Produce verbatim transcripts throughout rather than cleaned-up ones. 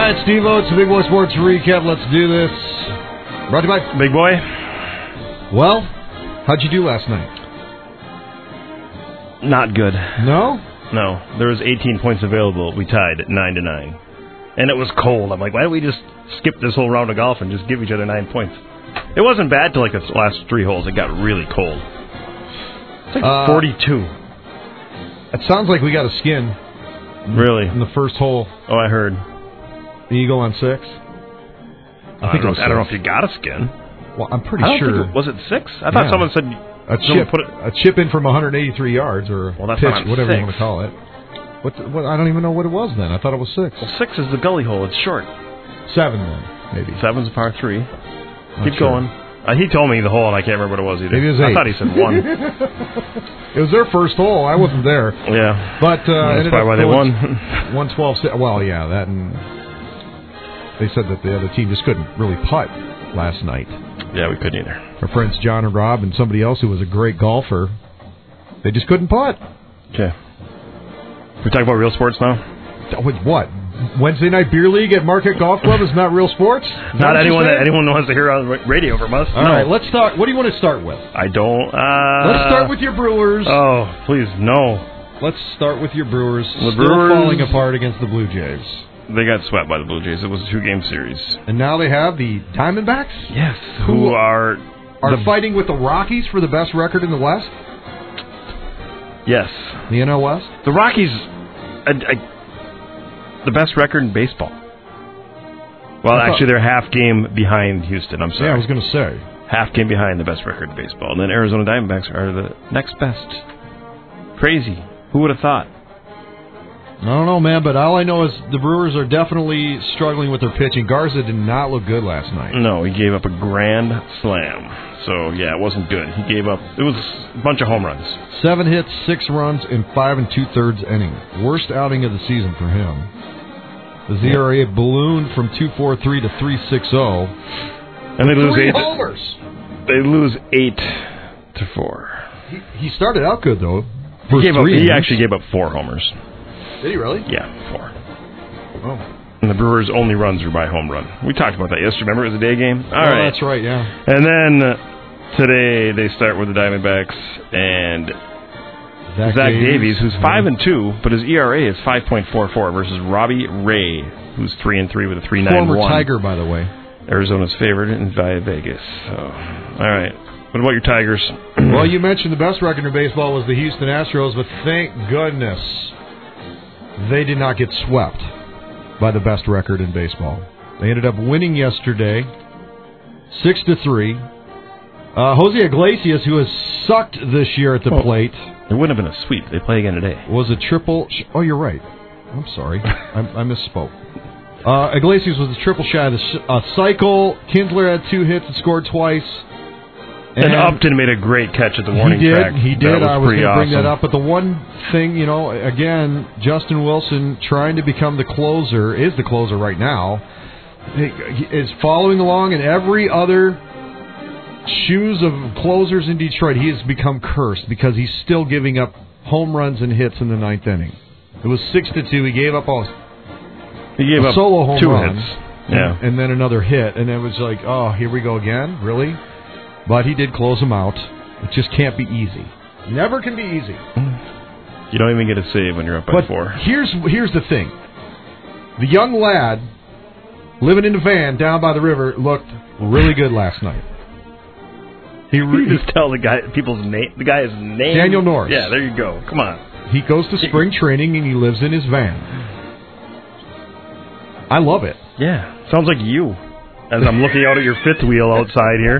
right, Steve-O, it's the Big Boy Sports Recap. Let's do this. Brought to you by Big Boy. Well, how'd you do last night? Not good. No? No. There was eighteen points available. We tied at nine to nine. And it was cold. I'm like, why don't we just skip this whole round of golf and just give each other nine points? It wasn't bad till like the last three holes. It got really cold. It's like uh, forty-two. It sounds like we got a skin. Really? In the first hole. Oh, I heard. You go on six? I, I, think don't, it was I don't know if you got a skin. Well, I'm pretty I don't sure. Think it, was it six? I thought yeah. someone said a chip, put it, a chip in from one hundred eighty-three yards or well, that's pitch, not whatever six. you want to call it. What, the, what? I don't even know what it was then. I thought it was six. Well, six is the gully hole. It's short. Seven then, maybe. Seven's a par three. Not Keep sure. going. Uh, he told me the hole, and I can't remember what it was either. Maybe it was eight. I thought he said one. It was their first hole. I wasn't there. Yeah. But uh, that's probably why they won. one twelve. Well, yeah, that and they said that the other team just couldn't really putt last night. Yeah, we couldn't either. Our friends John and Rob and somebody else who was a great golfer, they just couldn't putt. Okay. We talk about real sports now? What? Wednesday night beer league at Marquette Golf Club is not real sports? Not anyone that anyone wants to hear on the radio from us. All no. right, let's start. What do you want to start with? I don't. Uh, let's start with your Brewers. Oh, please, no. Let's start with your Brewers. The Still Brewers falling apart against the Blue Jays. They got swept by the Blue Jays. It was a two-game series. And now they have the Diamondbacks? Yes. Who, who are... Are the, fighting with the Rockies for the best record in the West? Yes. The N L West? The Rockies... I, I, the best record in baseball. Well, thought, actually, they're half game behind Houston. I'm sorry. Yeah, I was going to say. Half game behind the best record in baseball. And then Arizona Diamondbacks are the next best. Crazy. Who would have thought? I don't know, man, but all I know is the Brewers are definitely struggling with their pitching. Garza did not look good last night. No, he gave up a grand slam. So, yeah, it wasn't good. He gave up... It was a bunch of home runs. Seven hits, six runs, in five and two-thirds inning. Worst outing of the season for him. The Z R A ballooned from two point four three to three point six oh. And they lose Three eight. homers. They lose eight to four. He, he started out good, though. He, gave up, he actually gave up four homers. Did he really? Yeah, four. Oh. And the Brewers' only runs were by home run. We talked about that yesterday. Remember, it was a day game? All oh, right. That's right, yeah. And then uh, today they start with the Diamondbacks and Zach, Zach Davies, Davies, who's five and two, but his E R A is five point four four versus Robbie Ray, who's three and three with a three point nine one. Former Tiger, by the way. Arizona's favorite in via Vegas. So, all right. What about your Tigers? Well, you mentioned the best record in baseball was the Houston Astros, but thank goodness they did not get swept by the best record in baseball. They ended up winning yesterday, six to three. Uh, Jose Iglesias, who has sucked this year at the oh, plate, it wouldn't have been a sweep. They play again today. Was a triple. Sh- oh, you're right. I'm sorry. I, I misspoke. Uh, Iglesias was a triple shy of the sh- uh, cycle. Kinsler had two hits and scored twice. And, and Upton made a great catch at the warning he did, track. He did. Was I was going to awesome. bring that up. But the one thing, you know, again, Justin Wilson trying to become the closer, is the closer right now, is following along in every other shoes of closers in Detroit. He has become cursed because he's still giving up home runs and hits in the ninth inning. It was six to two. He gave up all. He gave a up solo home two run, hits. Yeah, and, and then another hit, and it was like, oh, here we go again, really? But he did close him out. It just can't be easy. Never can be easy. You don't even get a save when you're up by but four. Here's here's the thing. The young lad living in the van down by the river looked really good last night. He re- you just tell the guy people's name. The guy's name. Daniel Norris. Yeah, there you go. Come on. He goes to spring training and he lives in his van. I love it. Yeah, sounds like you. As I'm looking out at your fifth wheel outside here.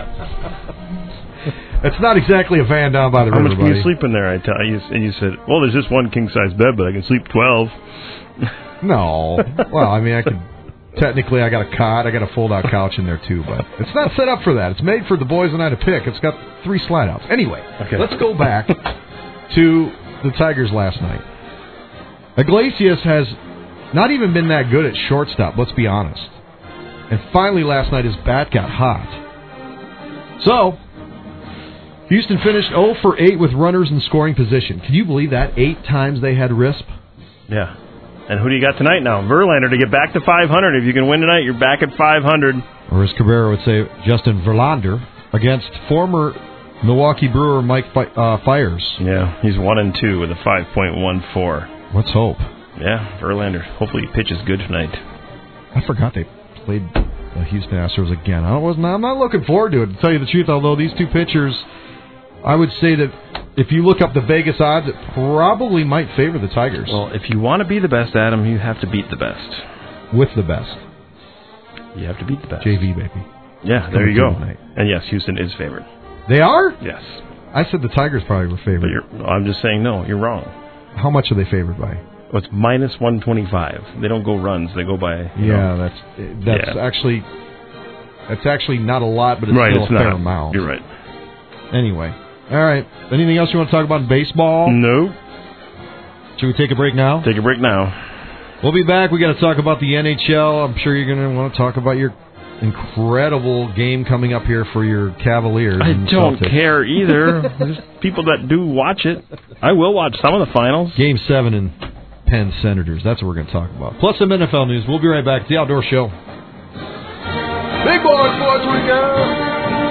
It's not exactly a van down by the How river, much can buddy. you sleep in there? I tell you, and you said, "Well, there's just one king size bed, but I can sleep twelve." No, well, I mean, I could. Technically, I got a cot. I got a fold-out couch in there too, but it's not set up for that. It's made for the boys and I to pick. It's got three slide-outs. Anyway, okay. Let's go back to the Tigers last night. Iglesias has not even been that good at shortstop. Let's be honest. And finally, last night, his bat got hot. So, Houston finished oh for eight with runners in scoring position. Can you believe that? Eight times they had R I S P? Yeah. And who do you got tonight now? Verlander to get back to five hundred. If you can win tonight, you're back at five hundred. Or as Cabrera would say, Justin Verlander against former Milwaukee Brewer Mike uh, Fiers. Yeah, he's one and two with a five point one four. Let's hope. Yeah, Verlander. Hopefully he pitches good tonight. I forgot they played the Houston Astros again. I wasn't. I'm not looking forward to it, to tell you the truth. Although these two pitchers, I would say that if you look up the Vegas odds, it probably might favor the Tigers. Well, if you want to be the best, Adam, you have to beat the best. With the best. You have to beat the best. J V, baby. Yeah, there you go. And yes, Houston is favored. They are? Yes. I said the Tigers probably were favored. But you're, I'm just saying, no, you're wrong. How much are they favored by? Well, it's minus one twenty-five. They don't go runs. They go by... Yeah, know. that's that's yeah. actually... That's actually not a lot, but it's right, still it's a fair not. amount. You're right. Anyway. All right. Anything else you want to talk about in baseball? No. Should we take a break now? Take a break now. We'll be back. We got to talk about the N H L. I'm sure you're going to want to talk about your incredible game coming up here for your Cavaliers. I don't Celtics. care either. There's people that do watch it. I will watch some of the finals. Game seven in Penn Senators. That's what we're going to talk about. Plus some N F L news. We'll be right back. The Outdoor Show. Big Boy Sports Weekend.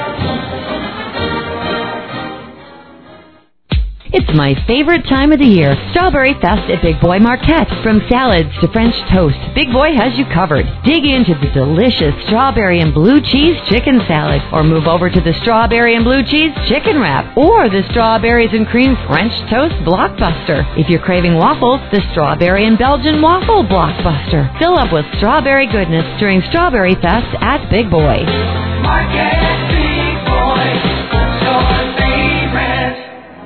It's my favorite time of the year, Strawberry Fest at Big Boy Marquette. From salads to French toast, Big Boy has you covered. Dig into the delicious strawberry and blue cheese chicken salad, or move over to the strawberry and blue cheese chicken wrap, or the strawberries and cream French toast blockbuster. If you're craving waffles, the strawberry and Belgian waffle blockbuster. Fill up with strawberry goodness during Strawberry Fest at Big Boy. Marquette Big Boy, your favorite.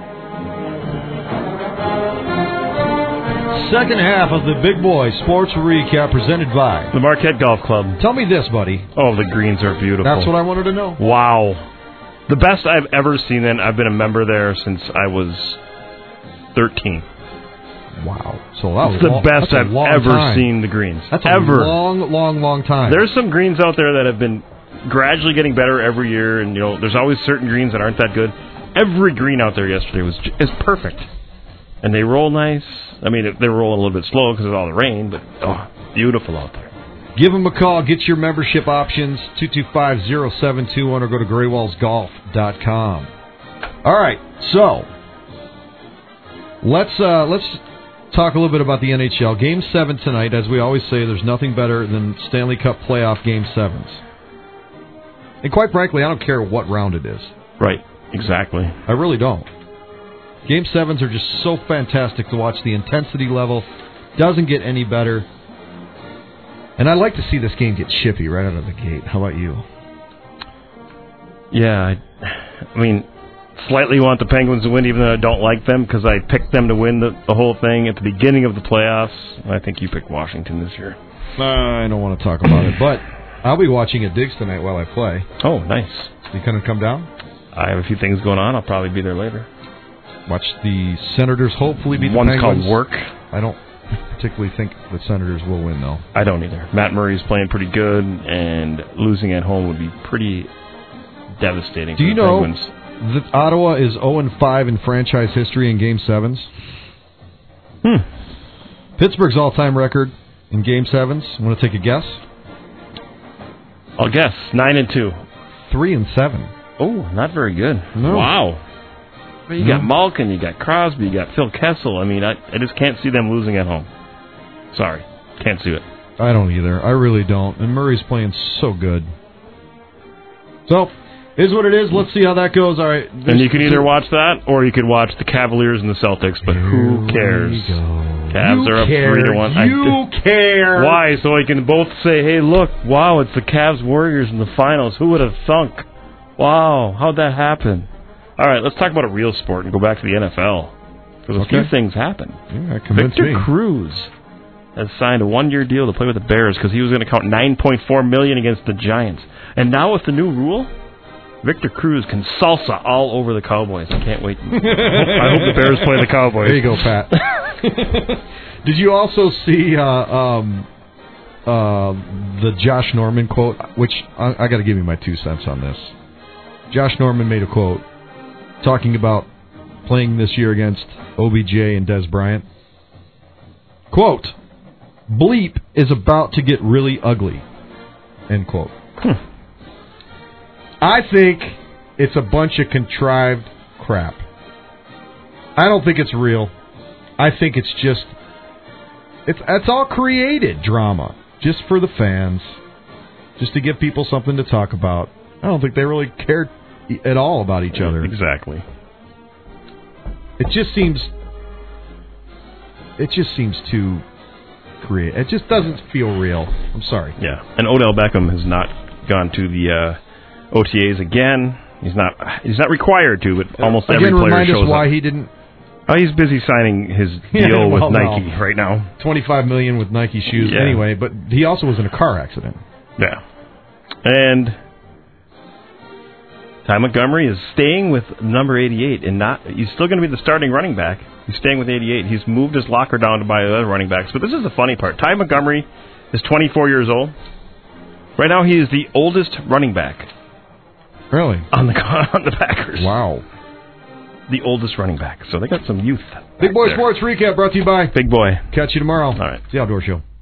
Second half of the Big Boy Sports Recap presented by The Marquette Golf Club. Tell me this, buddy. Oh, the greens are beautiful. That's what I wanted to know. Wow. The best I've ever seen then. I've been a member there since I was thirteen. Wow. So that was It's the long, best I've ever time. seen the greens. That's a ever. long, long, long time. There's some greens out there that have been gradually getting better every year, and you know, there's always certain greens that aren't that good. Every green out there yesterday was is perfect. And they roll nice. I mean, they were rolling a little bit slow because of all the rain, but oh, beautiful out there. Give them a call. Get your membership options, two two five, zero seven two one, or go to gray walls golf dot com. All right, so let's uh, let's talk a little bit about the N H L. Game seven tonight. As we always say, there's nothing better than Stanley Cup playoff Game sevens. And quite frankly, I don't care what round it is. Right, exactly. I really don't. Game sevens are just so fantastic to watch. The intensity level doesn't get any better. And I'd like to see this game get chippy right out of the gate. How about you? Yeah, I, I mean, slightly want the Penguins to win, even though I don't like them, because I picked them to win the, the whole thing at the beginning of the playoffs. I think you picked Washington this year. Uh, I don't want to talk about it, but I'll be watching at Diggs tonight while I play. Oh, nice. You kind of come down? I have a few things going on. I'll probably be there later. Watch the Senators hopefully beat the One's Penguins. called work. I don't particularly think the Senators will win, though. I don't either. Matt Murray's playing pretty good, and losing at home would be pretty devastating Do for you the know Penguins. that Ottawa is oh and five in franchise history in Game sevens? Hmm. Pittsburgh's all-time record in Game sevens. Want to take a guess? I'll guess. Nine and two. Three and seven. Oh, not very good. No. Wow. Well, you No. got Malkin, you got Crosby, you got Phil Kessel. I mean, I, I just can't see them losing at home. Sorry. Can't see it. I don't either. I really don't. And Murray's playing so good. So, is what it is. Let's see how that goes. All right. And you can either watch that, or you could watch the Cavaliers and the Celtics, but who cares? Cavs you are up care. three to one. You I, care. Why? So I can both say, hey, look, wow, it's the Cavs Warriors in the finals. Who would have thunk? Wow, how'd that happen? All right, let's talk about a real sport and go back to the N F L. Because a Okay. few things happened. Yeah, convince Victor me. Cruz has signed a one-year deal to play with the Bears because he was going to count nine point four million dollars against the Giants. And now with the new rule, Victor Cruz can salsa all over the Cowboys. I can't wait. I hope the Bears play the Cowboys. There you go, Pat. Did you also see uh, um, uh, the Josh Norman quote? Which I, I got to give you my two cents on this. Josh Norman made a quote talking about playing this year against O B J and Des Bryant. Quote, bleep is about to get really ugly, end quote. Hmm. I think it's a bunch of contrived crap. I don't think it's real. I think it's just, it's, it's all created drama, just for the fans, just to give people something to talk about. I don't think they really cared at all about each other. Exactly. It just seems, it just seems too creative. It just doesn't feel real. I'm sorry. Yeah, and Odell Beckham has not gone to the uh, O T As again. He's not. He's not required to, but almost Again, every player remind shows us why up. he didn't. Oh, he's busy signing his deal Yeah, well, with Nike no. right now. twenty-five million dollars with Nike shoes Yeah. anyway, but he also was in a car accident. Yeah, and Ty Montgomery is staying with number eighty-eight, and not. He's still going to be the starting running back. He's staying with eighty-eight. He's moved his locker down to buy other running backs. But this is the funny part. Ty Montgomery is twenty-four years old. Right now, he is the oldest running back Really? on the on the Packers. Wow. The oldest running back. So they got some youth. Big back Boy there. Sports Recap brought to you by Big Boy. Catch you tomorrow. All right. The Outdoor Show.